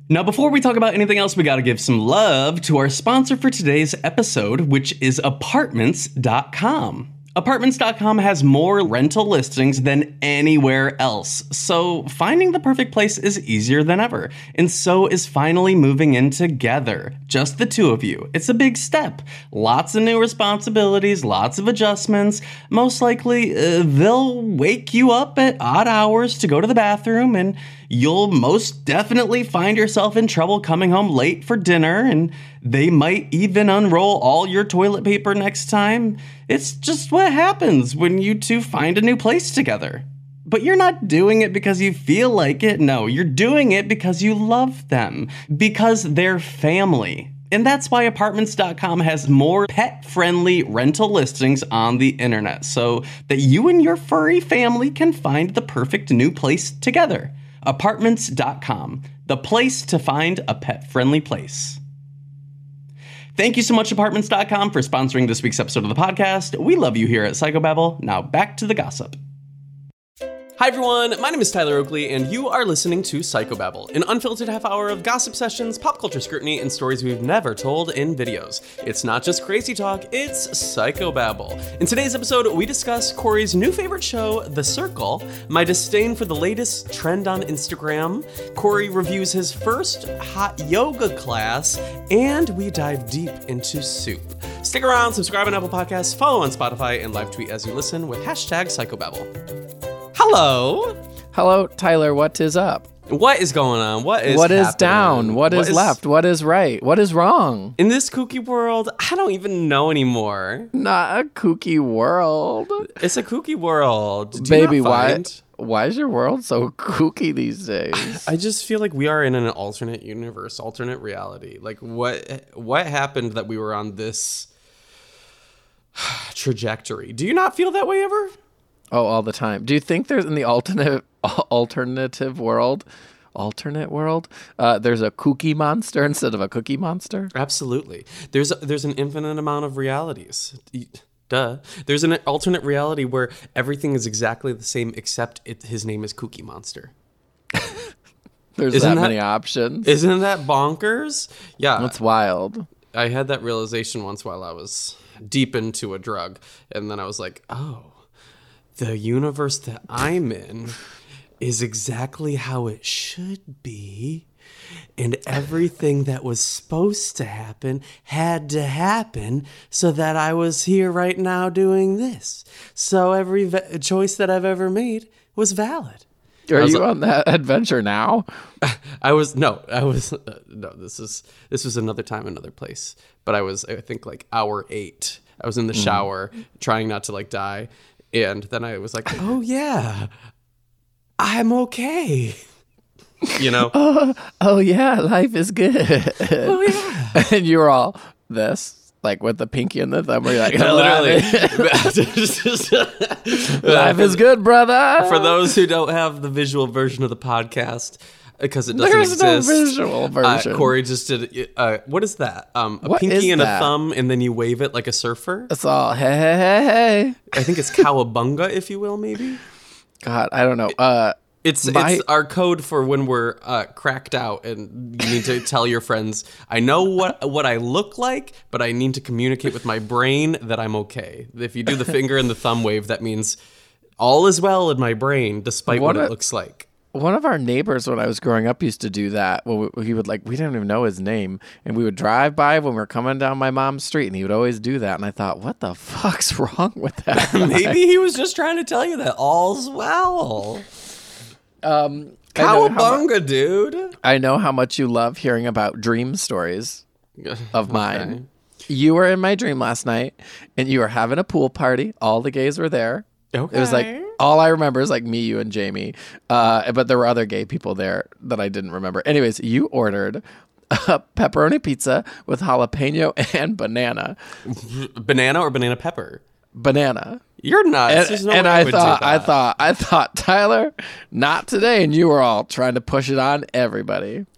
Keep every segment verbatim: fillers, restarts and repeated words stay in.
Now, before we talk about anything else, we gotta give some love to our sponsor for today's episode, which is Apartments dot com. Apartments dot com has more rental listings than anywhere else, so finding the perfect place is easier than ever. And so is finally moving in together. Just the two of you. It's a big step. Lots of new responsibilities, lots of adjustments. Most likely, uh, they'll wake you up at odd hours to go to the bathroom, and you'll most definitely find yourself in trouble coming home late for dinner, and they might even unroll all your toilet paper next time. It's just what happens when you two find a new place together. But you're not doing it because you feel like it. No, you're doing it because you love them, because they're family. And that's why Apartments dot com has more pet-friendly rental listings on the internet, so that you and your furry family can find the perfect new place together. Apartments dot com, the place to find a pet-friendly place. Thank you so much, Apartments dot com, for sponsoring this week's episode of the podcast. We love you here at Psychobabble. Now back to the gossip. Hi everyone, my name is Tyler Oakley, and you are listening to Psychobabble, an unfiltered half hour of gossip sessions, pop culture scrutiny, and stories we've never told in videos. It's not just crazy talk, it's Psychobabble. In today's episode, we discuss Corey's new favorite show, The Circle, my disdain for the latest trend on Instagram, Corey reviews his first hot yoga class, and we dive deep into soup. Stick around, subscribe on Apple Podcasts, follow on Spotify, and live tweet as you listen with hashtag Psychobabble. Hello. Hello, Tyler. What is up? What is going on? What is What is happening? down? What, what is, is left? What is right? What is wrong? In this kooky world, I don't even know anymore. Not a kooky world. It's a kooky world. Do Baby, you not why, find? why is your world so kooky these days? I just feel like we are in an alternate universe, alternate reality. Like, what what happened that we were on this trajectory? Do you not feel that way ever? Oh, all the time. Do you think there's in the alternate alternative world, alternate world, uh, there's a kooky monster instead of a cookie monster? Absolutely. There's a, there's an infinite amount of realities. Duh. There's an alternate reality where everything is exactly the same except it, his name is Cookie Monster. There's isn't that, that many options. Isn't that bonkers? Yeah. That's wild. I had that realization once while I was deep into a drug, and then I was like, oh. The universe that I'm in is exactly how it should be, and everything that was supposed to happen had to happen so that I was here right now doing this. So every v- choice that I've ever made was valid. Are was you like, on that adventure now? I was no, I was uh, no. This is this was another time, another place. But I was, I think, like hour eight. I was in the shower, mm. trying not to like die. And then I was like, oh, yeah, I'm okay. You know? oh, oh, yeah, life is good. Oh, yeah. And you were all this, like with the pinky and the thumb. Where you're like, literally. Life is good, brother. For those who don't have the visual version of the podcast, because it doesn't There's exist. no visual version. Uh, Corey just did, uh, what is that? Um, a what pinky and that? a thumb, and then you wave it like a surfer? It's all, hey, hey, hey, hey. I think it's cowabunga, if you will, maybe? God, I don't know. Uh, It's my... it's our code for when we're uh, cracked out, and you need to tell your friends, I know what what I look like, but I need to communicate with my brain that I'm okay. If you do the finger and the thumb wave, that means all is well in my brain, despite what, what it looks like. One of our neighbors when I was growing up used to do that. Well, he would like, we didn't even know his name. And we would drive by when we were coming down my mom's street, and he would always do that. And I thought, what the fuck's wrong with that? Maybe he was just trying to tell you that all's well. Um, Cowabunga, mu- dude. I know how much you love hearing about dream stories of mine. Okay. You were in my dream last night, and you were having a pool party. All the gays were there. Okay. It was like, all I remember is like me, you, and Jamie. Uh, but there were other gay people there that I didn't remember. Anyways, you ordered a pepperoni pizza with jalapeno and banana. Banana or banana pepper? Banana. You're nuts. And, There's no and way I I would thought, do I that. thought, I thought, Tyler, not today. And you were all trying to push it on everybody.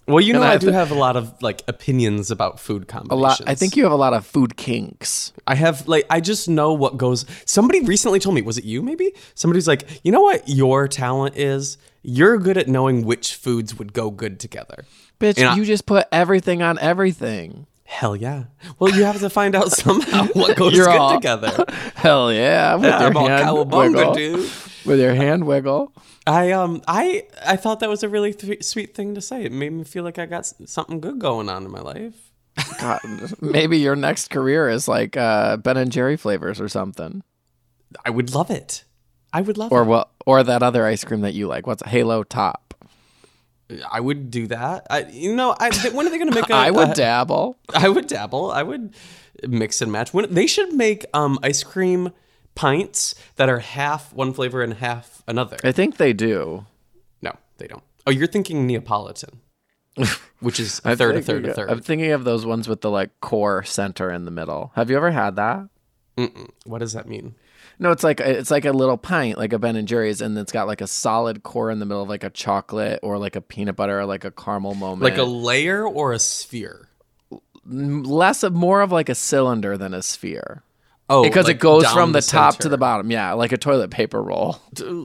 Well, you know, And I I, have do to- have a lot of like opinions about food A combinations. lot. I think you have a lot of food kinks. I have like I just know what goes. Somebody recently told me, was it you? Maybe somebody's like, you know what your talent is? You're good at knowing which foods would go good together. Bitch, And I- you just put everything on everything. Hell yeah. Well, you have to find out somehow what goes You're good all- together. Hell yeah. With Yeah, your I'm all hand cowabunga, wiggle. dude. With your hand wiggle. I um I I thought that was a really th- sweet thing to say. It made me feel like I got s- something good going on in my life. God, maybe your next career is like uh, Ben and Jerry flavors or something. I would love it. I would love Or it. what? Or that other ice cream that you like. What's Halo Top? I would do that. I you know I when are they going to make a I would a- dabble. I would dabble. I would mix and match. When they should make um ice cream pints that are half one flavor and half another. I think they do. No, they don't. Oh, you're thinking Neapolitan, which is a I'm third, a thinking- third, a third. I'm thinking of those ones with the like core center in the middle. Have you ever had that? Mm-mm. What does that mean? No, it's like it's like a little pint, like a Ben and Jerry's, and it's got like a solid core in the middle of like a chocolate or like a peanut butter or like a caramel moment. Like a layer or a sphere? less of more of like a cylinder than a sphere. Oh, Because like it goes down from the, top to center. the bottom. Yeah, like a toilet paper roll.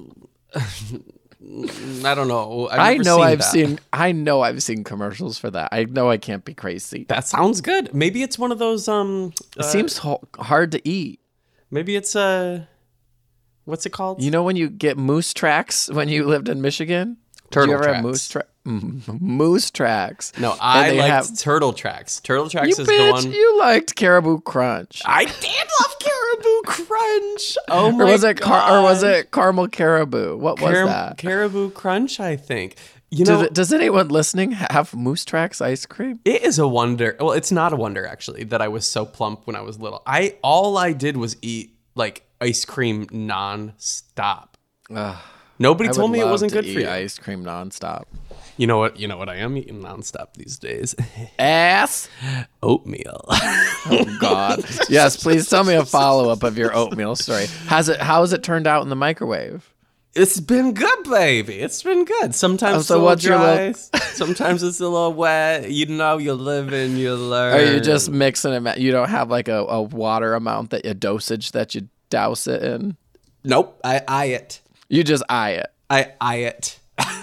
I don't know. I've I never know seen I've that. seen I know I've seen commercials for that. I know I can't be crazy. That sounds good. Maybe it's one of those. Um, It uh, seems ho- hard to eat. Maybe it's a. What's it called? You know when you get moose tracks when you lived in Michigan? Turtle Did you ever tracks. have moose tracks? Moose tracks. no, I they liked have- Turtle Tracks. Turtle Tracks You is the bitch, one. you liked Caribou Crunch. I did love Caribou Crunch. Oh my or was it car- or was God. it caramel caribou? What was Car- that? Caribou Crunch? I think. You Do know, the- does anyone listening have Moose Tracks ice cream? it is a wonder. Well, it's not a wonder actually that I was so plump when I was little. I all I did was eat like ice cream non-stop. Ugh, Nobody I told would me it love wasn't to good for eat you. ice cream nonstop. You know what? You know what I am eating nonstop these days? Ass. Oatmeal. Oh God. Yes, please tell me a follow up of your oatmeal story. Has it? How has it turned out in the microwave? It's been good, baby. It's been good. Sometimes Oh, it's so a little what's your dry. little- Sometimes it's a little wet. You know, you live and you learn. Are you just mixing it? You don't have like a, a water amount that a dosage that you douse it in. Nope. I eye it. You just eye it. I eye it.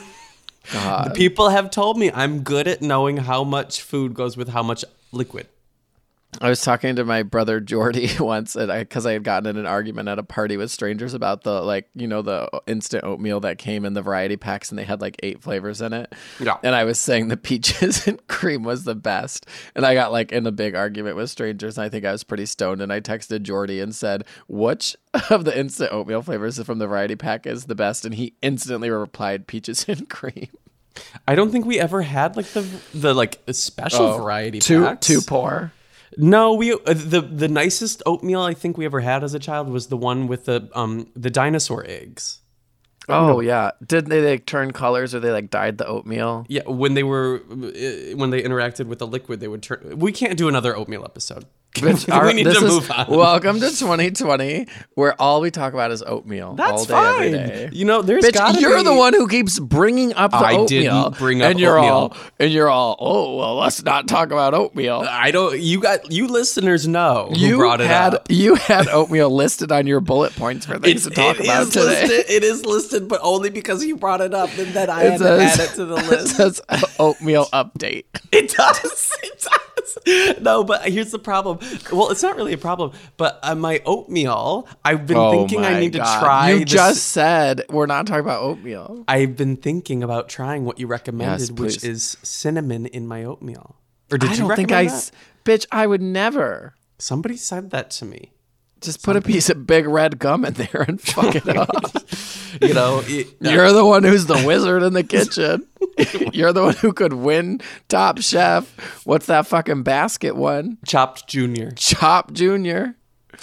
God. People have told me I'm good at knowing how much food goes with how much liquid. I was talking to my brother Jordy once, and I because I had gotten in an argument at a party with strangers about the like you know the instant oatmeal that came in the variety packs, and they had like eight flavors in it. Yeah. And I was saying the peaches and cream was the best, and I got like in a big argument with strangers. And I think I was pretty stoned, and I texted Jordy and said, "Which of the instant oatmeal flavors from the variety pack is the best?" And he instantly replied, "Peaches and cream." I don't think we ever had like the the like special Oh, variety too packs. too poor. No, we uh, the the nicest oatmeal I think we ever had as a child was the one with the um the dinosaur eggs. Oh yeah, did they like turn colors or they like dyed the oatmeal? Yeah, when they were uh, when they interacted with the liquid, they would turn. We can't do another oatmeal episode. Bitch, our- we need this to is- move on. Welcome to twenty twenty, where all we talk about is oatmeal That's all day, fine. every day. You know, there's Bitch, gotta you're be- the one who keeps bringing up the I oatmeal. didn't bring up and you're oatmeal. all and you're all. Oh well, let's not talk about oatmeal. I don't. You got you listeners know who You brought it had up. you had oatmeal listed on your bullet points for things to talk it about is today. listed. It is listed, but only because you brought it up, and then I It had says- to add it to the It list. says oatmeal update. It does. It does. No, but here's the problem. Well, it's not really a problem, but uh, my oatmeal, I've been Oh thinking I my need God. to try. You this- just said we're not talking about oatmeal. I've been thinking about trying what you recommended, Yes, which please. is cinnamon in my oatmeal. Or did I you don't think recommend I, that? s- bitch. I would never. Somebody said that to me. Just put a piece of big red gum in there and fuck it up. You know, it- You're the one who's the wizard in the kitchen. You're the one who could win Top Chef. What's that fucking basket one? Chopped Junior. Chop Junior.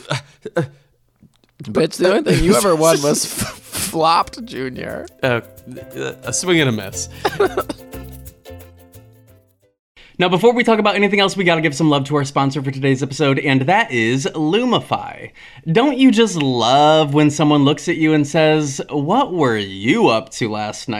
Bitch, the only thing you ever won was f- Flopped Junior. Uh, a swing and a miss. Now, before we talk about anything else, we gotta give some love to our sponsor for today's episode, and that is Lumify. Don't you just love when someone looks at you and says, "What were you up to last night?"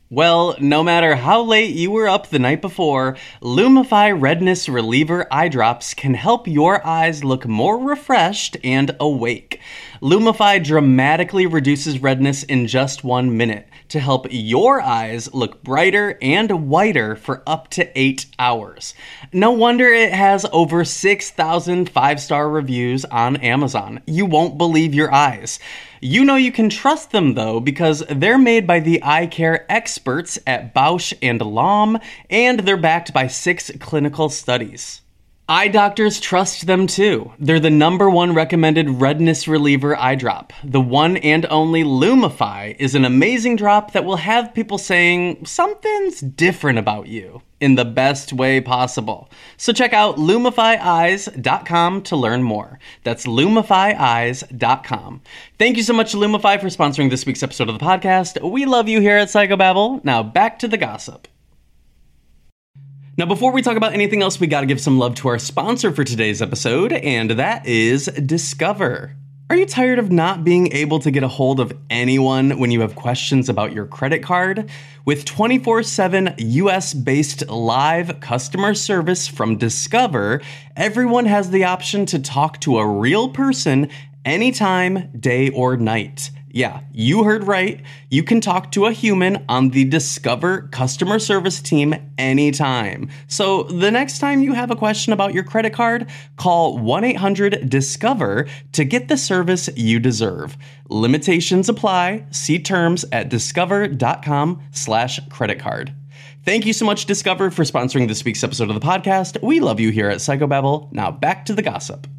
Well, no matter how late you were up the night before, Lumify Redness Reliever Eye Drops can help your eyes look more refreshed and awake. Lumify dramatically reduces redness in just one minute to help your eyes look brighter and whiter for up to eight hours. No wonder it has over six thousand five-star reviews on Amazon. You won't believe your eyes. You know you can trust them, though, because they're made by the eye care experts at Bausch and Lomb, and they're backed by six clinical studies. Eye doctors trust them, too. They're the number one recommended redness reliever eye drop. The one and only Lumify is an amazing drop that will have people saying something's different about you in the best way possible. So check out lumify eyes dot com to learn more. That's lumify eyes dot com. Thank you so much, Lumify, for sponsoring this week's episode of the podcast. We love you here at Psychobabble. Now back to the gossip. Now, before we talk about anything else, we gotta give some love to our sponsor for today's episode, and that is Discover. Are you tired of not being able to get a hold of anyone when you have questions about your credit card? With twenty-four seven U S-based live customer service from Discover, everyone has the option to talk to a real person anytime, day or night. Yeah, you heard right. You can talk to a human on the Discover customer service team anytime. So the next time you have a question about your credit card, call one eight hundred discover to get the service you deserve. Limitations apply. See terms at discover.com slash credit card. Thank you so much, Discover, for sponsoring this week's episode of the podcast. We love you here at Psychobabble. Now back to the gossip.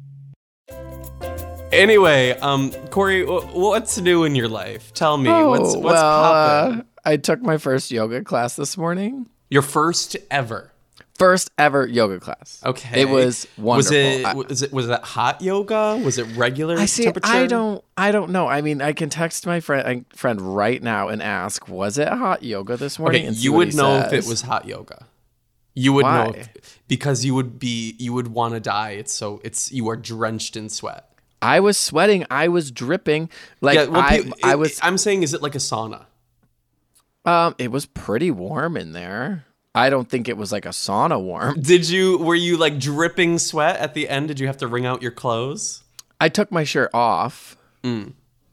Anyway, um, Corey, w- what's new in your life? Tell me, Oh, what's what's well, poppin'? uh, I took my first yoga class this morning. Your first ever. First ever yoga class. Okay. It was wonderful. Was it I- was it was that hot yoga? Was it regular I see. temperature? I don't. I don't know. I mean, I can text my friend friend right now and ask, was it hot yoga this morning? Okay, and see you what would he know if says. it was hot yoga. You would Why? know if, because you would be you would want to die. It's so it's you are drenched in sweat. I was sweating. I was dripping. Like Yeah, well, I, pe- I it- was. I'm saying, is it like a sauna? Um, it was pretty warm in there. I don't think it was like a sauna warm. Did you were you like dripping sweat at the end? Did you have to wring out your clothes? I took my shirt off. Uh,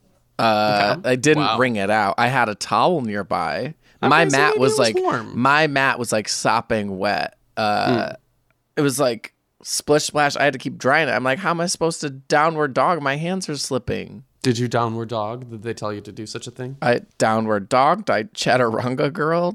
I didn't Wow. wring it out. I had a towel nearby. my Okay, so mat maybe was it was like warm. my mat was like sopping wet. Uh, It was like splish splash. I had to keep drying it. I'm like, how am I supposed to downward dog? My hands are slipping. Did you downward dog? Did they tell you to do such a thing? I downward dogged. I chaturanga girled.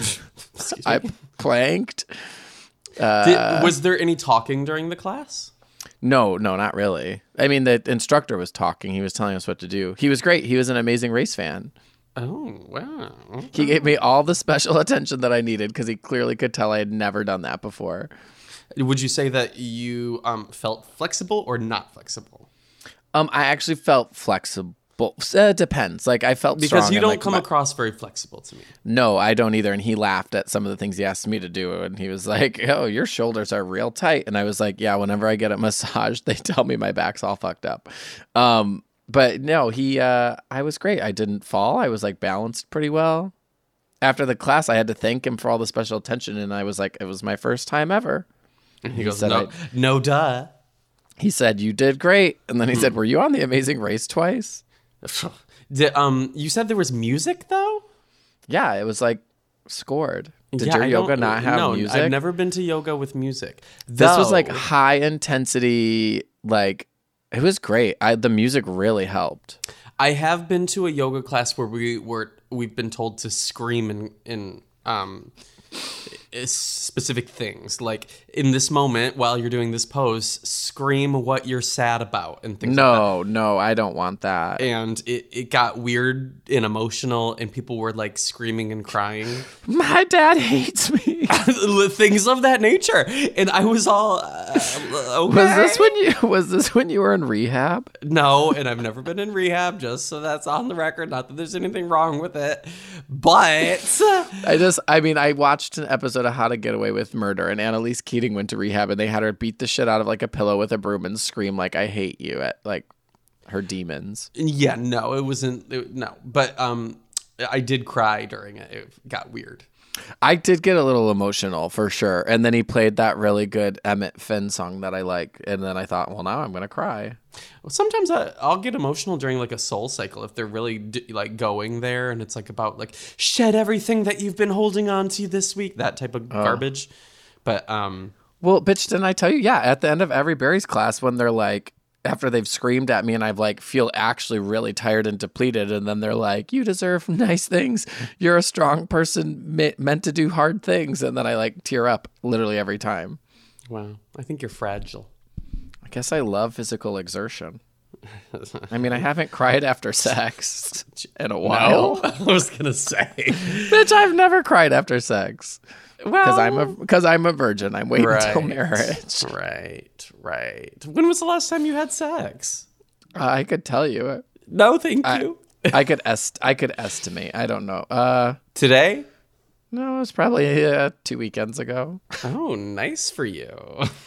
I planked. Did, was there any talking during the class? No, no, not really. I mean, the instructor was talking. He was telling us what to do. He was great. He was an amazing race fan. Oh, wow. He gave me all the special attention that I needed because he clearly could tell I had never done that before. Would you say that you um, felt flexible or not flexible? Um, I actually felt flexible. Uh, it depends. Like I felt Because strong you and, don't like, come my- across very flexible to me. No, I don't either. And he laughed at some of the things he asked me to do, and he was like, "Oh, your shoulders are real tight." And I was like, "Yeah." Whenever I get a massage, they tell me my back's all fucked up. Um, but no, he. Uh, I was great. I didn't fall. I was like balanced pretty well. After the class, I had to thank him for all the special attention, and I was like, "It was my first time ever." And he, goes, said no, no duh. He said, "You did great." And then he said, "Were you on The Amazing Race twice?" Did, um, you said there was music, though? Yeah, it was like scored. Did Yeah, your I yoga don't- not have no, music? I've never been to yoga with music. This was like Though- high intensity, like it was great. I the music really helped. I have been to a yoga class where we were we've been told to scream in in um i- specific things, like in this moment while you're doing this pose, scream what you're sad about and things like No, no, I don't want that. that. And it, it got weird and emotional, and people were like screaming and crying. My dad hates me. Things of that nature. And I was all uh, okay. Was this when you was this when you were in rehab? No, and I've never been in rehab, just so that's on the record. Not that there's anything wrong with it, but I just I mean I watched an episode of How to Get Away with Murder, and Annalise Keating went to rehab, and they had her beat the shit out of like a pillow with a broom and scream like I hate you at like her demons. yeah, no, it wasn't. It, no, but um, I did cry during it. It got weird. I did get a little emotional for sure. And then he played that really good Emmett Finn song that I like. And then I thought, well, now I'm going to cry. Well, sometimes I, I'll get emotional during like a Soul Cycle if they're really d- like going there and it's like about like shed everything that you've been holding on to this week, that type of oh. garbage. But, um, well, bitch, didn't I tell you? Yeah. At the end of every Barry's class, when they're like, after they've screamed at me and I've like feel actually really tired and depleted. And then they're like, you deserve nice things. You're a strong person me- meant to do hard things. And then I like tear up literally every time. Wow. I think you're fragile. I guess I love physical exertion. I mean, I haven't cried after sex in a while. No? I was going to say. Bitch, I've never cried after sex. Because well, I'm a because I'm a virgin. I'm waiting right, until marriage. Right, right. When was the last time you had sex? Uh, I could tell you. No, thank I, you. I could est- I could estimate. I don't know. Uh, Today? No, it was probably uh, two weekends ago. Oh, nice for you.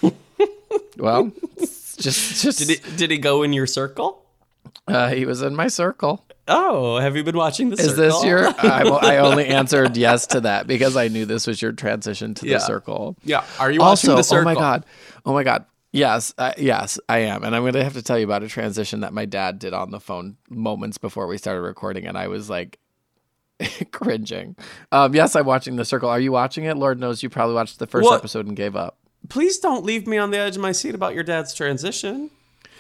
Well, just just did he, did he go in your circle? Uh, he was in my circle. Oh, have you been watching the Is circle? this your... I, I only answered yes to that because I knew this was your transition to yeah. the circle. Yeah. Are you watching also, the circle? Oh, my God. Oh, my God. Yes. Uh, yes, I am. And I'm going to have to tell you about a transition that my dad did on the phone moments before we started recording. And I was like cringing. Um, yes, I'm watching the circle. Are you watching it? Lord knows you probably watched the first what? episode and gave up. Please don't leave me on the edge of my seat about your dad's transition.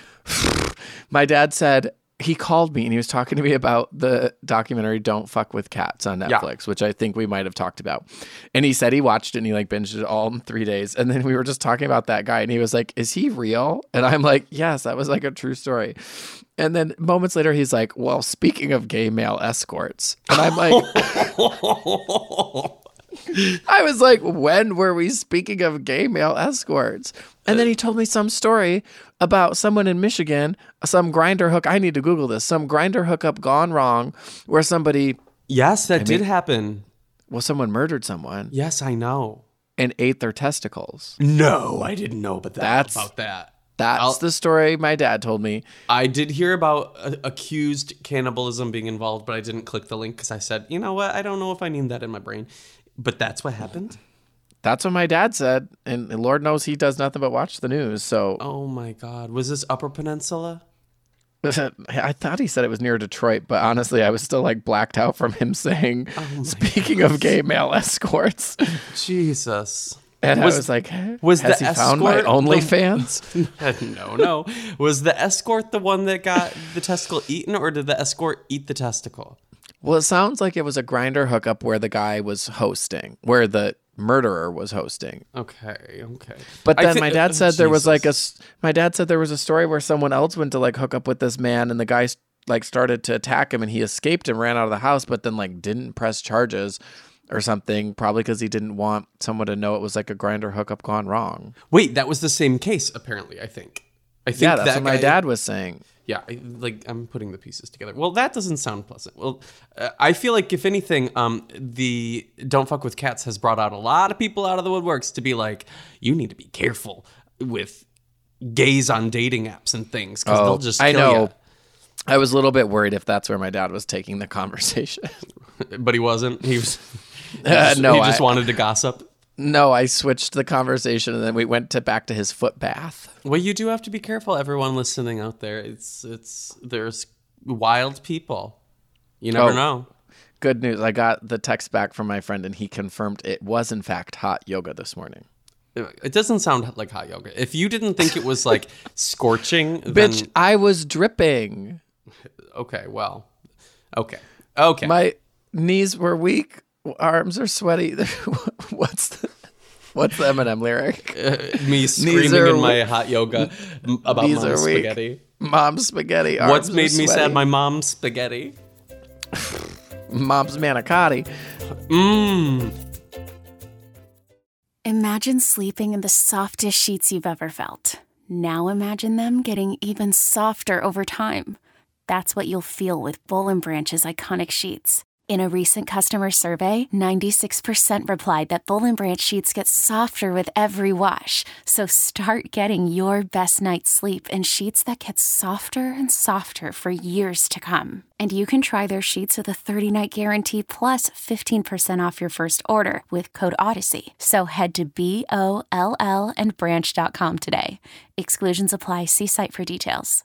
My dad said... He called me and he was talking to me about the documentary Don't Fuck with Cats on Netflix, yeah. which I think we might have talked about. And he said he watched it and he like binged it all in three days. And then we were just talking about that guy and he was like, is he real? And I'm like, yes, that was like a true story. And then moments later, he's like, well, speaking of gay male escorts. And I'm like... I was like, when were we speaking of gay male escorts? And then he told me some story about someone in Michigan, some grinder hook. I need to Google this. Some grinder hookup gone wrong where somebody. Yes, that I did mean, happen. Well, someone murdered someone. Yes, I know. And ate their testicles. No, I didn't know about that. That's, about that. That's I'll, the story my dad told me. I did hear about uh, accused cannibalism being involved, but I didn't click the link because I said, you know what? I don't know if I need that in my brain. But that's what happened? That's what my dad said. And Lord knows he does nothing but watch the news. So, oh, my God. Was this Upper Peninsula? I thought he said it was near Detroit, but honestly, I was still like blacked out from him saying, oh speaking God. of gay male escorts. Jesus. And was, I was like, was has the he found my OnlyFans? no, no. Was the escort the one that got the testicle eaten, or did the escort eat the testicle? Well, it sounds like it was a grinder hookup where the guy was hosting, where the murderer was hosting. Okay, okay. But then th- my dad said uh, there was like a, my dad said there was a story where someone else went to like hook up with this man and the guy like started to attack him and he escaped and ran out of the house, but then like didn't press charges or something, probably because he didn't want someone to know it was like a grinder hookup gone wrong. Wait, that was the same case, apparently, I think. I think yeah, that's that what my guy, dad was saying. Yeah, I, like I'm putting the pieces together. Well, that doesn't sound pleasant. Well, uh, I feel like if anything, um, the Don't Fuck with Cats has brought out a lot of people out of the woodworks to be like, you need to be careful with gays on dating apps and things because oh, they'll just kill I know. You. I was a little bit worried if that's where my dad was taking the conversation, but he wasn't. He was. He uh, just, no, he just I, wanted to gossip. No, I switched the conversation and then we went to back to his foot bath. Well, you do have to be careful, everyone listening out there. It's it's there's wild people. You never oh, know. Good news. I got the text back from my friend and he confirmed it was in fact hot yoga this morning. It doesn't sound like hot yoga. If you didn't think it was like scorching, then... Bitch, I was dripping. Okay, well, okay, okay. My knees were weak. Arms are sweaty. What's the what's the Eminem lyric? Uh, me screaming in my weak. hot yoga about Knees mom's spaghetti. Mom's spaghetti. Arms What's made me sweaty. sad? My mom's spaghetti. Mom's manicotti. Mmm. Imagine sleeping in the softest sheets you've ever felt. Now imagine them getting even softer over time. That's what you'll feel with Boll and Branch's iconic sheets. In a recent customer survey, ninety-six percent replied that Boll and Branch sheets get softer with every wash. So start getting your best night's sleep in sheets that get softer and softer for years to come. And you can try their sheets with a thirty-night guarantee plus fifteen percent off your first order with code Odyssey. So head to B O L L and branch dot com today. Exclusions apply. See site for details.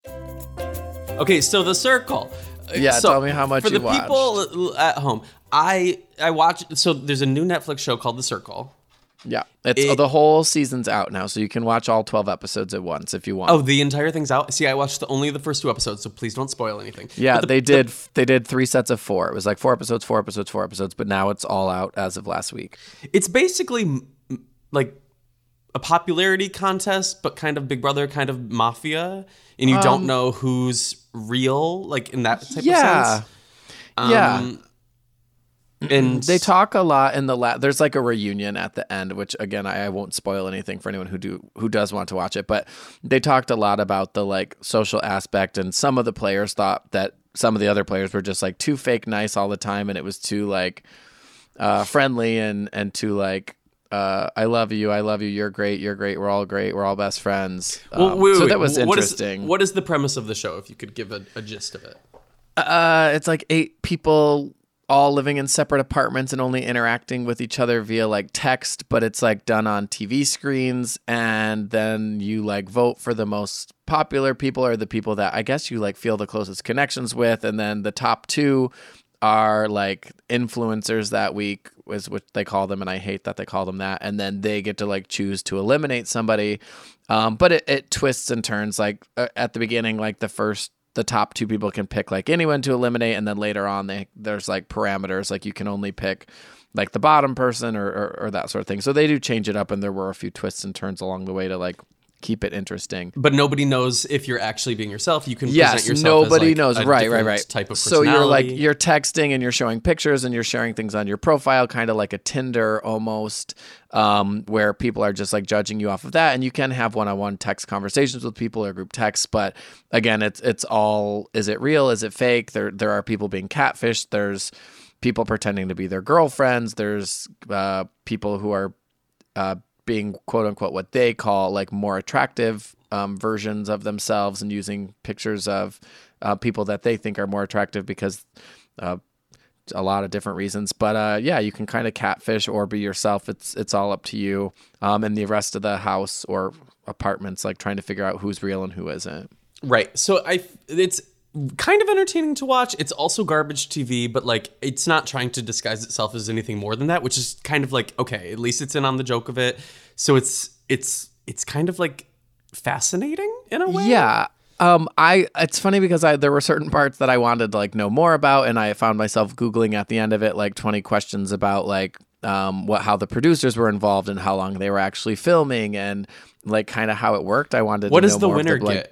Okay, so The Circle. Yeah, so tell me how much for you the watched. people at home. I I watched. So there's a new Netflix show called The Circle. Yeah, it's It- the whole season's out now, so you can watch all twelve episodes at once if you want. Oh, the entire thing's out. See, I watched the, only the first two episodes, so please don't spoil anything. yeah, But the- they the- did. They did three sets of four. It was like four episodes, four episodes, four episodes. But now it's all out as of last week. It's basically m- like a popularity contest, but kind of Big Brother, kind of mafia, and you don't know who's real, like in that type Yeah, of sense. Um, yeah. And They talk a lot in the la- there's like a reunion at the end, which again I, I won't spoil anything for anyone who do who does want to watch it, but they talked a lot about the like social aspect, and some of the players thought that some of the other players were just like too fake nice all the time, and it was too like uh, friendly and and too like uh, I love you, I love you, you're great, you're great, we're all great, we're all best friends. Well, Um, wait, so wait, that was what is- interesting. what is the premise of the show? If you could give a, a gist of it. Uh, it's like eight people all living in separate apartments and only interacting with each other via like text, but it's like done on T V screens, and then you like vote for the most popular people or the people that I guess you like feel the closest connections with, and then the top two are like influencers that week, is what they call them, and I hate that they call them that, and then they get to like choose to eliminate somebody. Um, but it, it twists and turns. Like uh, at the beginning, like the first the top two people can pick like anyone to eliminate, and then later on they there's like parameters, like you can only pick like the bottom person or, or or that sort of thing. So they do change it up, and there were a few twists and turns along the way to like keep it interesting. But nobody knows if you're actually being yourself. You can Yes, present yourself nobody as like knows. a Right, right, different right. type of so personality. you're like you're texting and you're showing pictures and you're sharing things on your profile, kind of like a Tinder almost, um, where people are just like judging you off of that. And you can have one-on-one text conversations with people or group texts, but again, it's it's all, is it real? Is it fake? There there are people being catfished. There's people pretending to be their girlfriends. There's uh, people who are uh, being quote unquote what they call like more attractive um, versions of themselves and using pictures of uh, people that they think are more attractive because uh, a lot of different reasons. But uh, yeah, you can kind of catfish or be yourself. It's it's all up to you. Um, and the rest of the house or apartments like trying to figure out who's real and who isn't. Right. So I, it's kind of entertaining to watch. It's also garbage T V, but like it's not trying to disguise itself as anything more than that, which is kind of like, okay, at least it's in on the joke of it. So it's it's it's kind of like fascinating in a way. Yeah. Um, I it's funny because I there were certain parts that I wanted to like know more about, and I found myself Googling at the end of it like twenty questions about like um what how the producers were involved and how long they were actually filming and like kind of how it worked. I wanted What to does know the more of winner like, get?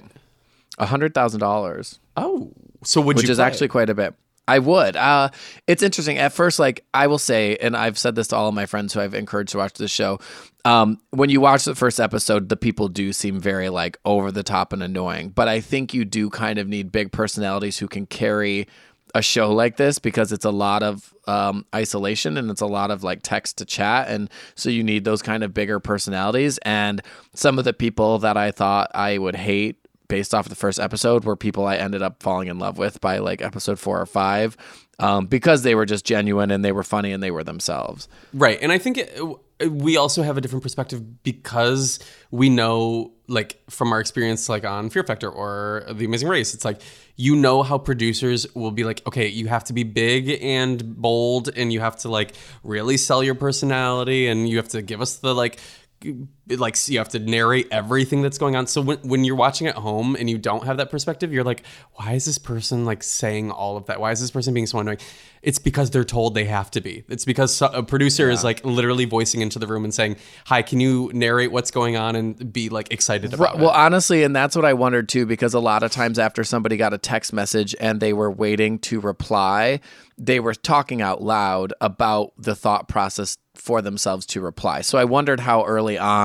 A hundred thousand dollars. Oh, so would Which you is play? actually quite a bit. I would. Uh, it's interesting. At first, like I will say, and I've said this to all of my friends who I've encouraged to watch this show. Um, when you watch the first episode, the people do seem very like over the top and annoying. But I think you do kind of need big personalities who can carry a show like this because it's a lot of um, isolation and it's a lot of like text to chat. And so you need those kind of bigger personalities. And some of the people that I thought I would hate based off of the first episode were people I ended up falling in love with by like episode four or five um, because they were just genuine and they were funny and they were themselves. Right. And I think it, we also have a different perspective because we know, like, from our experience, like on Fear Factor or The Amazing Race, it's like, you know how producers will be like, okay, you have to be big and bold and you have to, like, really sell your personality and you have to give us the, like, like you have to narrate everything that's going on. So when, when you're watching at home and you don't have that perspective, you're like, why is this person like saying all of that? Why is this person being so annoying? It's because they're told they have to be. It's because a producer yeah. is like literally voicing into the room and saying, hi, can you narrate what's going on and be like excited about right, well, it? Well, honestly, and that's what I wondered too, because a lot of times after somebody got a text message and they were waiting to reply, they were talking out loud about the thought process for themselves to reply. So I wondered how early on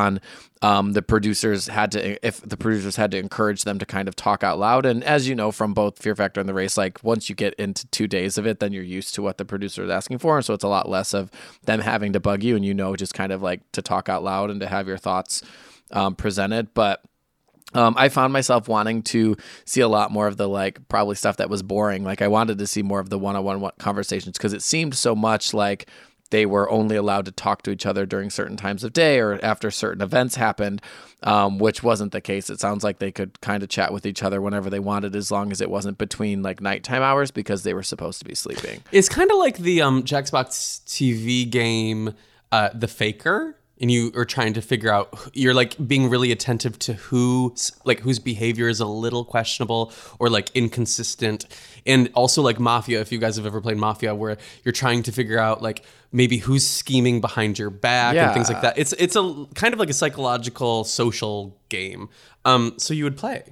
on, um, the producers had to, if the producers had to encourage them to kind of talk out loud. And as you know, from both Fear Factor and The Race, like once you get into two days of it, then you're used to what the producer is asking for. And so it's a lot less of them having to bug you and, you know, just kind of like to talk out loud and to have your thoughts um, presented. But Um, I found myself wanting to see a lot more of the like probably stuff that was boring. Like I wanted to see more of the one-on-one conversations because it seemed so much like they were only allowed to talk to each other during certain times of day or after certain events happened, um, which wasn't the case. It sounds like they could kind of chat with each other whenever they wanted, as long as it wasn't between like nighttime hours because they were supposed to be sleeping. It's kind of like the um, Jackbox T V game, uh, The Faker. And you are trying to figure out, you're like being really attentive to who, like whose behavior is a little questionable or like inconsistent. And also like Mafia, if you guys have ever played Mafia, where you're trying to figure out like maybe who's scheming behind your back Yeah. and things like that. It's it's a kind of like a psychological social game. Um, so you would play.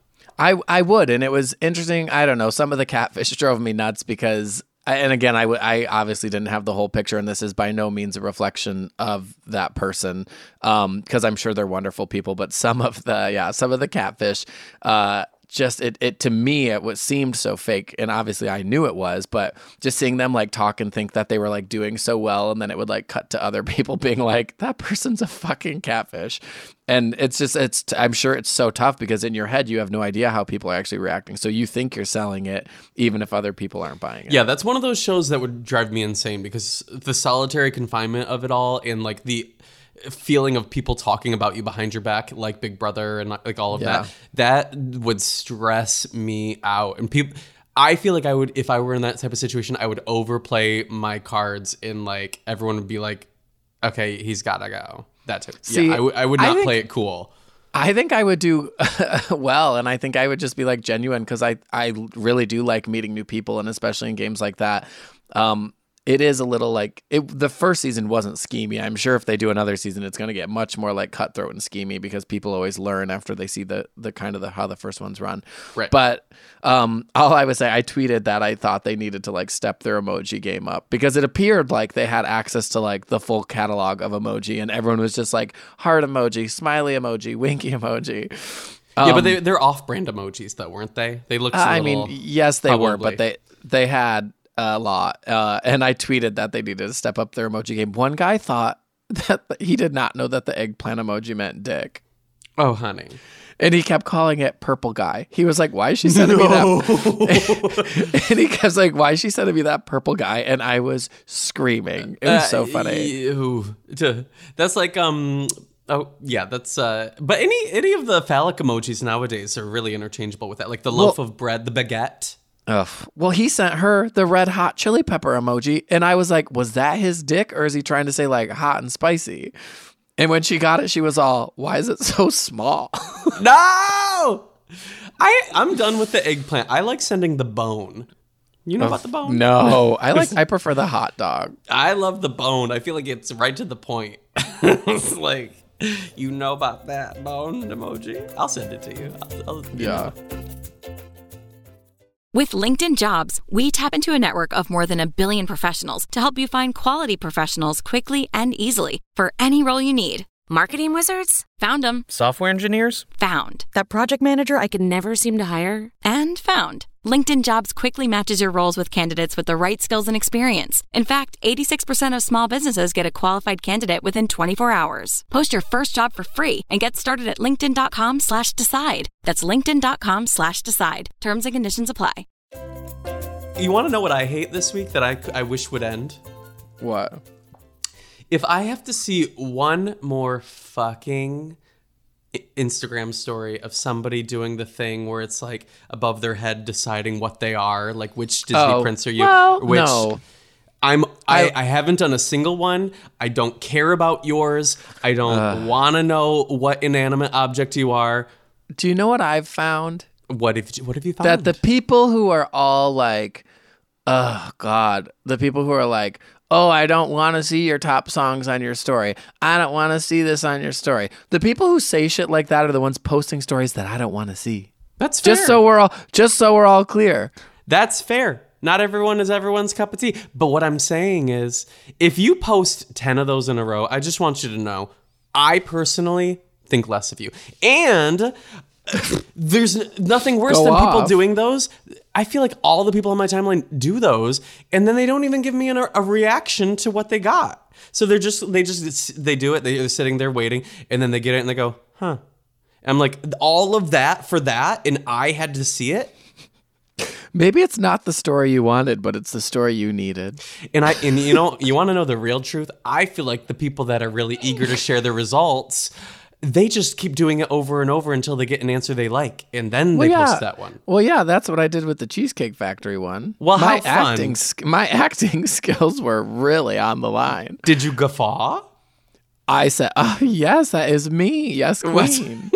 I I would, and it was interesting. I don't know. Some of the catfish drove me nuts because, I, and again, I, w- I obviously didn't have the whole picture, and this is by no means a reflection of that person, um, because I'm sure they're wonderful people. But some of the yeah, some of the catfish, uh, just it it to me it was seemed so fake, and obviously I knew it was. But just seeing them like talk and think that they were like doing so well, and then it would like cut to other people being like, that person's a fucking catfish. And it's just, it's, I'm sure it's so tough because in your head, you have no idea how people are actually reacting. So you think you're selling it, even if other people aren't buying it. Yeah, that's one of those shows that would drive me insane because the solitary confinement of it all and like the feeling of people talking about you behind your back, like Big Brother and like all of Yeah. that, that would stress me out. And people, I feel like I would, if I were in that type of situation, I would overplay my cards and like everyone would be like, okay, he's gotta go. That type. See, yeah, I, w- I would I not think- play it cool. I think I would do well, and I think I would just be like genuine because I, I really do like meeting new people, and especially in games like that. Um, it is a little like it, the first season wasn't schemy. I'm sure if they do another season, it's going to get much more like cutthroat and schemy because people always learn after they see the the kind of the how the first ones run. Right. But um, all I would say, I tweeted that I thought they needed to like step their emoji game up because it appeared like they had access to like the full catalog of emoji, and everyone was just like heart emoji, smiley emoji, winky emoji. yeah, but Um, they, they're off-brand emojis though, weren't they? They looked. I a little, mean, yes, they were, probably. but they they had a lot. Uh, and I tweeted that they needed to step up their emoji game. One guy thought that he did not know that the eggplant emoji meant dick. Oh, honey. And he kept calling it purple guy. He was like, why is she sending me that? And he kept like, why is she sending me that purple guy? And I was screaming. It was Uh, so funny. ew. That's like um. Oh yeah, that's uh. But any any of the phallic emojis nowadays are really interchangeable with that, like the loaf of bread, the baguette. Ugh. Well, he sent her the red hot chili pepper emoji. And I was like, was that his dick? Or is he trying to say like hot and spicy? And when she got it, she was all, why is it so small? No, I I'm done with the eggplant. I like sending the bone. You know about the bone? No, I like, I prefer the hot dog. I love the bone. I feel like it's right to the point. It's like, you know about that bone emoji? I'll send it to you. I'll, I'll, you Yeah. know. With LinkedIn Jobs, we tap into a network of more than a billion professionals to help you find quality professionals quickly and easily for any role you need. Marketing wizards? Found them. Software engineers? Found. That project manager I could never seem to hire? And found. LinkedIn Jobs quickly matches your roles with candidates with the right skills and experience. In fact, eighty-six percent of small businesses get a qualified candidate within twenty-four hours. Post your first job for free and get started at linkedin.com slash decide. That's linkedin.com slash decide. Terms and conditions apply. You want to know what I hate this week that I, I wish would end? What? If I have to see one more fucking I- Instagram story of somebody doing the thing where it's like above their head deciding what they are, like which Disney Oh, prince are you? well, which no. I'm I, I- I haven't done a single one. I don't care about yours. I don't want to know what inanimate object you are. Do you know what I've found? What if what have you found? That the people who are all like, oh God, the people who are like, oh, I don't want to see your top songs on your story. I don't want to see this on your story. The people who say shit like that are the ones posting stories that I don't want to see. That's fair. Just so we're all, just so we're all clear. That's fair. Not everyone is everyone's cup of tea. But what I'm saying is, if you post ten of those in a row, I just want you to know, I personally think less of you. And there's nothing worse Go than people off. doing those. I feel like all the people on my timeline do those, and then they don't even give me an, a reaction to what they got. So they're just, they just, they do it. They're sitting there waiting, and then they get it and they go, huh. And I'm like, all of that for that, and I had to see it. Maybe it's not the story you wanted, but it's the story you needed. And I, and you know, you want to know the real truth? I feel like the people that are really eager to share their results, they just keep doing it over and over until they get an answer they like, and then they Well, yeah. post that one. Well, yeah, that's what I did with the Cheesecake Factory one. Well, my how fun. acting, sk- my acting skills were really on the line. Did you guffaw? I said, "Oh yes, that is me. Yes, queen."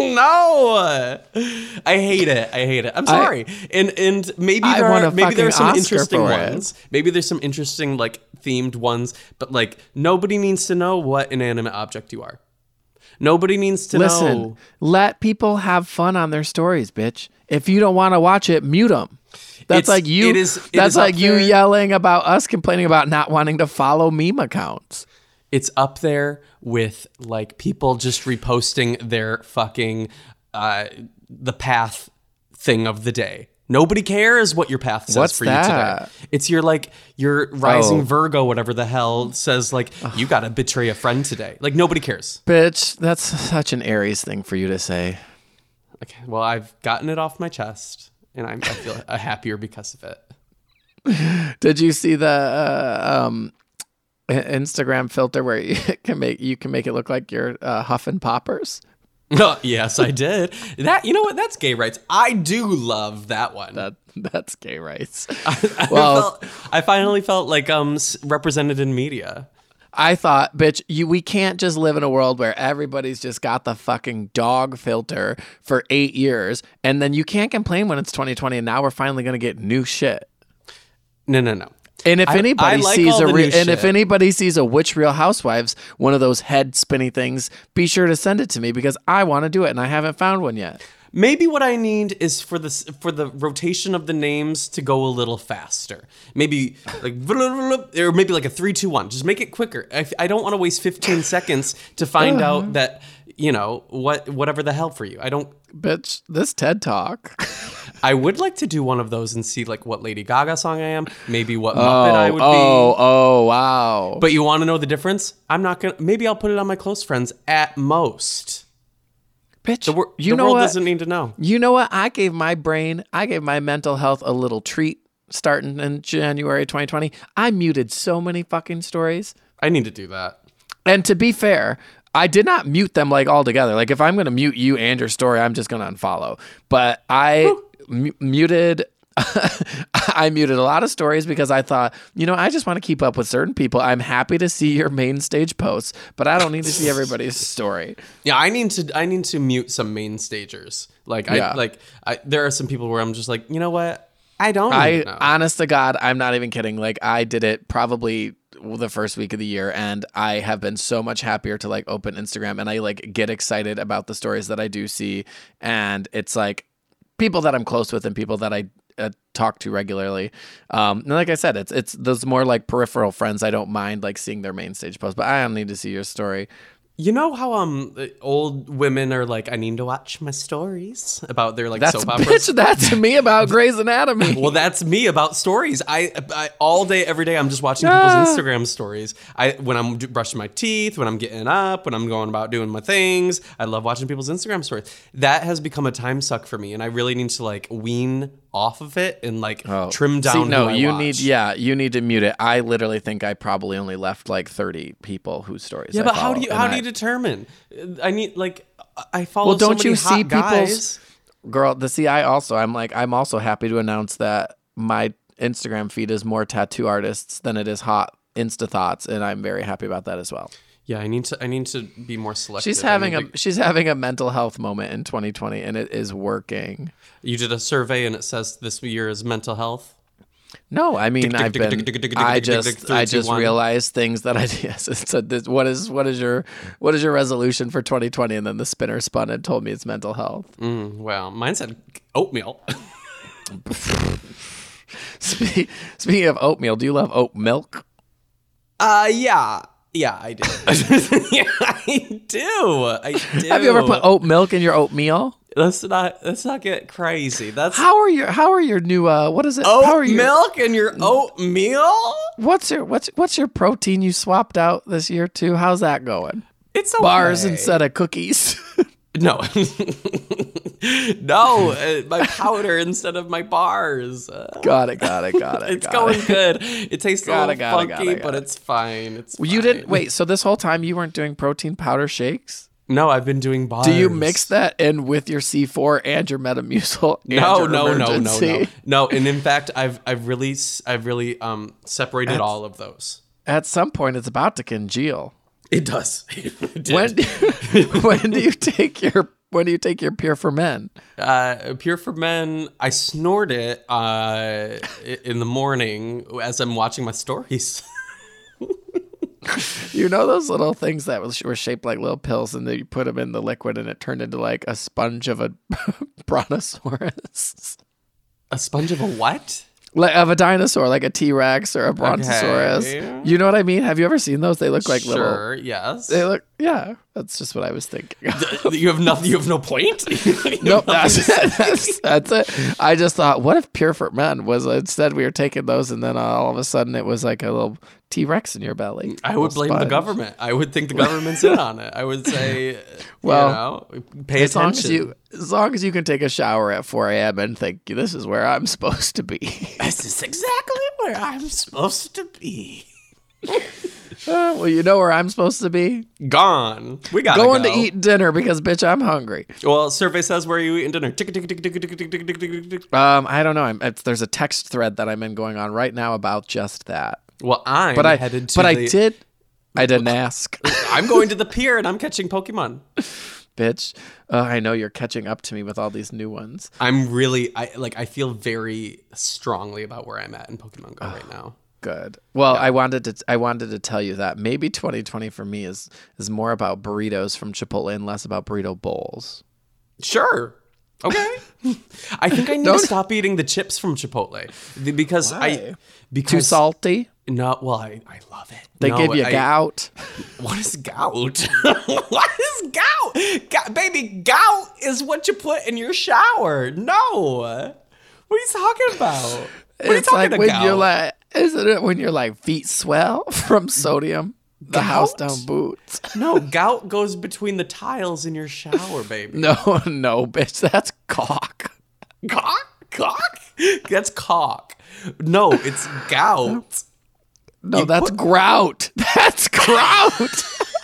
No, I hate it. I hate it. I'm sorry. and and maybe I there won are a maybe there are fucking some Oscar interesting for it. ones. Maybe there's some interesting like themed ones, but like nobody needs to know what inanimate object you are. Nobody needs to Listen, know. let people have fun on their stories, bitch. If you don't want to watch it, mute them. That's It's- like you. it is- it that's is up like you there. yelling about us complaining about not wanting to follow meme accounts. It's up there with like people just reposting their fucking uh, the path thing of the day. Nobody cares what your path says What's for that? you today. It's your like your rising Oh. Virgo, whatever the hell says like you got to betray a friend today. Like nobody cares. Bitch, that's such an Aries thing for you to say. Okay, well I've gotten it off my chest, and I'm, I feel happier because of it. Did you see the uh, um, I- Instagram filter where you can make you can make it look like you're uh, huffing poppers? Oh, yes, I did. That you know what? That's gay rights. I do love that one. That that's gay rights. I, Well- felt, I finally felt like um s- represented in media. I thought, bitch, you we can't just live in a world where everybody's just got the fucking dog filter for eight years, and then you can't complain when it's twenty twenty, and now we're finally gonna get new shit. No, no, no. And if I- anybody I like sees all a the re- new and if shit. anybody sees a Which Real Housewives, one of those head spinny things, be sure to send it to me because I want to do it and I haven't found one yet. Maybe what I need is for this for the rotation of the names to go a little faster. Maybe like or maybe like a three, two, one. Just make it quicker. I, I don't want to waste fifteen seconds to find out that you know what whatever the hell for you. I don't. Bitch, this TED Talk. I would like to do one of those and see like what Lady Gaga song I am. Maybe what Muppet I would oh, be. oh, wow. But you want to know the difference? I'm not gonna. Maybe I'll put it on my close friends at most. Bitch, The, wor- you the know world what? doesn't need to know. You know what? I gave my brain, I gave my mental health a little treat starting in January twenty twenty. I muted so many fucking stories. I need to do that. And to be fair, I did not mute them like all together. Like if I'm going to mute you and your story, I'm just going to unfollow. But I m- muted I muted a lot of stories because I thought, you know, I just want to keep up with certain people. I'm happy to see your main stage posts, but I don't need to see everybody's story. Yeah, I need to. I need to mute some main stagers. Like Yeah. I like. I, there are some people where I'm just like, you know what? I don't. I even know. honest to God, I'm not even kidding. Like I did it probably the first week of the year, and I have been so much happier to like open Instagram and I like get excited about the stories that I do see, and it's like people that I'm close with and people that I uh, talk to regularly. Um, and like I said, it's it's those more like peripheral friends. I don't mind like seeing their main stage posts, but I don't need to see your story. You know how um old women are like, I need to watch my stories about their like That's soap operas. bitch. That's me about Grey's Anatomy. Well, that's me about stories. I, I all day, every day, I'm just watching Ah. people's Instagram stories. I when I'm d- brushing my teeth, when I'm getting up, when I'm going about doing my things. I love watching people's Instagram stories. That has become a time suck for me, and I really need to like wean off of it and like trim down. Oh. See, no, who I you watch. need yeah, you need to mute it. I literally think I probably only left like thirty people whose stories. Yeah, I but how do follow, you and how I- do you determine? I need like I follow. Well, don't so many you hot see guys. people's girl? The see, I also I'm like I'm also happy to announce that my Instagram feed is more tattoo artists than it is hot Insta thoughts, and I'm very happy about that as well. Yeah, I need to. I need to be more selective. She's I having need a to- she's having a mental health moment in twenty twenty, and it is working. You did a survey and it says this year is mental health. No, I mean I've been. I just I just one. realized things that I yes. It said this. What is what is your what is your resolution for twenty twenty? And then the spinner spun and told me it's mental health. Mm, well, mine said oatmeal. Spe- Speaking of oatmeal, do you love oat milk? Uh, yeah. Yeah, I do. yeah, I do. I do. Have you ever put oat milk in your oatmeal? Let's not let's not get crazy. That's How are your How are your new uh what is it? oat How are your, milk in your oatmeal. What's your what's what's your protein you swapped out this year too? How's that going? It's okay. Bars instead of cookies. No, no, uh, my powder instead of my bars. Uh, got it, got it, got it. it's got going it. good. It tastes Got a it, little got it, funky, got it, got but it. it's fine. It's Well, you fine. didn't wait. So this whole time you weren't doing protein powder shakes? No, I've been doing bars. Do you mix that in with your C four and your Metamucil? And No, your no, no, no, emergency? no, no. And in fact, I've I've really s- I've really um separated That's- all of those. At some point, it's about to congeal. It does. It did. When when do you take your when do you take your Pure for Men? Uh, Pure for Men, I snort it uh, i- in the morning as I'm watching my stories. You know those little things that was, were shaped like little pills, and then you put them in the liquid, and it turned into like a sponge of a brontosaurus, A sponge of a what? like of a dinosaur, like a T Rex or a brontosaurus. Okay. You know what I mean? Have you ever seen those? They look like little. Sure, yes. They look. Yeah, that's just what I was thinking. You have nothing. You have no point. You have Nope, nothing that's to say? it. That's, that's it. I just thought, what if Pure for Men was instead we were taking those, and then all of a sudden it was like a little T Rex in your belly. I would Little blame the sponge. government. I would think the government's in on it. I would say, Well, you know, pay As long attention. as you, as long as you can take a shower at four a.m. and think this is where I'm supposed to be. This is exactly where I'm supposed to be. Uh, well, you know where I'm supposed to be. Gone. We gotta Going go. to eat dinner because bitch, I'm hungry. Well, survey says where are you eating dinner? Tick, tick, tick, tick, tick, tick, tick, tick, tick, tick, tick. Um, I don't know. I'm, it's, there's a text thread that I'm in going on right now about just that. Well, I'm But I, headed to but I the- did. I didn't ask, I'm going to the pier and I'm catching Pokemon. bitch. Uh, I know you're catching up to me with all these new ones. I'm really, I like, I feel very strongly about where I'm at in Pokemon Go right now. Good. Well, I wanted to. I wanted to tell you that maybe twenty twenty for me is is more about burritos from Chipotle and less about burrito bowls. Sure. Okay. I think I need Don't- to stop eating the chips from Chipotle The- because I Why? because Too salty. No, well, I, I love it. They No, give you I- gout. What is gout? What is gout? Gout? Baby, gout is what you put in your shower. No. What are you talking about? What are you It's talking like when about? you're like, isn't it when your like feet swell from sodium? The house Gout? down boots. No, gout goes between the tiles in your shower, baby. No, no, bitch. That's cock. Cock? Cock? That's cock. No, it's gout. No, You that's put- grout. That's grout.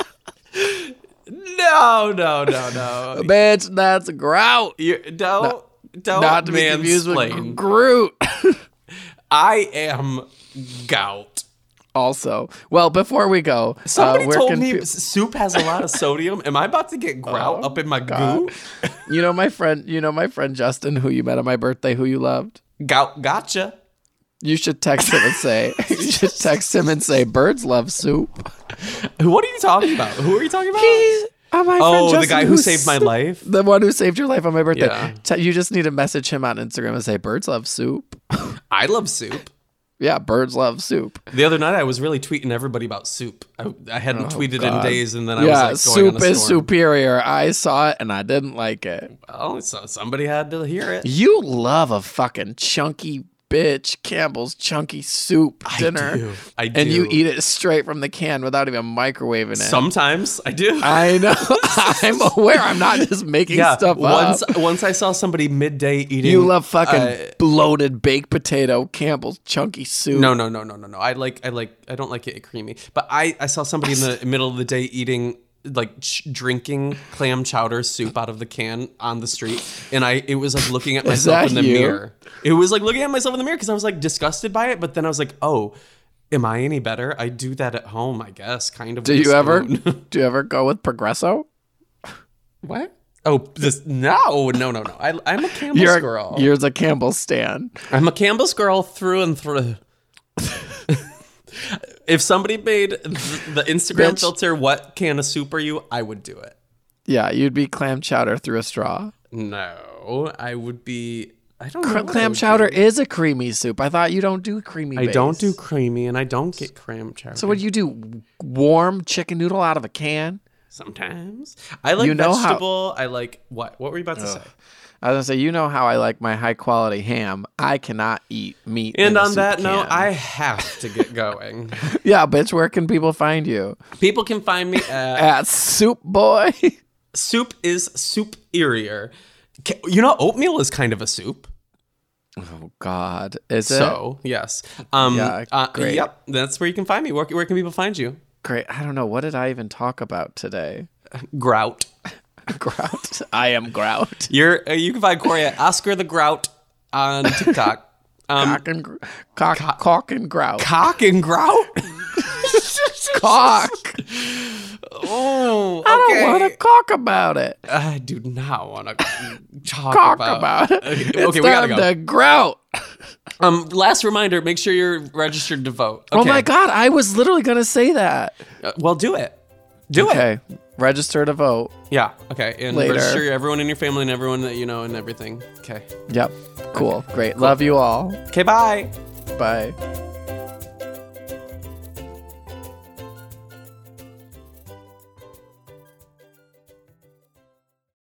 No, no, no, no. Bitch, that's grout. You don't don't Not to be confused with mansplain. Groot. I am gout. Also, well, before we go, Somebody uh, where told can me pe- s- soup has a lot of sodium. Am I about to get grout up in my goo? you know my friend, you know my friend Justin, who you met on my birthday, who you loved. Gout, gotcha. You should text him and say, you should text him and say, birds love soup. What are you talking about? Who are you talking about? He's uh, my oh, friend the Justin, guy who who's- saved my life. The one who saved your life on my birthday. Yeah. Te- You just need to message him on Instagram and say, birds love soup. I love soup. Yeah, birds love soup. The other night, I was really tweeting everybody about soup. I, I hadn't tweeted in Oh, God. days, and then I yeah, was like going soup on a is storm. superior. I saw it and I didn't like it. Well, so somebody had to hear it. You love a fucking chunky bitch Campbell's chunky soup dinner. do. I And you do. eat it straight from the can without even microwaving it. Sometimes I do. I know. I'm aware. I'm not just making yeah. stuff Once, up. once I saw somebody midday eating. You love fucking uh, bloated baked potato Campbell's chunky soup. No, no, no, no, no, no. I like, I like, I don't like it creamy. But I, I saw somebody in the middle of the day eating, like ch- drinking clam chowder soup out of the can on the street, and I, it was like looking at myself that in the you? mirror. It was like looking at myself in the mirror because I was like disgusted by it. But then I was like, oh, am I any better? I do that at home, I guess, kind of. Do with a you ever? spoon. Do you ever go with Progresso? What? Oh, this no, no, no, no. I, I'm a Campbell's You're girl. you're the Campbell's stan. I'm a Campbell's girl through and through. If somebody made th- the Instagram Bitch. filter, what can of soup are you? I would do it. Yeah, you'd be clam chowder through a straw. No, I would be. I don't know. Cr- what I clam would chowder do. is a creamy soup. I thought you don't do creamy. I don't do base. creamy, and I don't get clam chowder. So what do you do? Warm chicken noodle out of a can? Sometimes I like You know how- vegetable. I like what? What were you about to say? I was gonna say, you know how I like my high quality ham. I cannot eat meat. And in a on soup that note, can. I have to get going. yeah, bitch. Where can people find you? People can find me at At Soup Boy. Soup is Soup-erier. Ca- You know, oatmeal is kind of a soup. Oh God, is it? So yes, um, Yeah, uh, great. Yep, that's where you can find me. Where, where can people find you? Great. I don't know. What did I even talk about today? Grout. Grout. I am Grout. You're uh, you can find Corey at Oscar the Grout on TikTok. Um, Cock and gr- cock, cock and grout. cock and grout. Cock. Oh, I okay. don't want to talk about it. I do not want to talk Talk about, about it. Okay, It's okay, we gotta time go. to grout. Um, last reminder: make sure you're registered to vote. Oh Okay. my God, I was literally gonna say that. Uh, well, do it. Do it. Okay, register to vote. Yeah. Okay. And Later. register everyone in your family and everyone that you know and everything. Okay. Yep. Cool. Great. Love you all. Okay. Bye. Bye.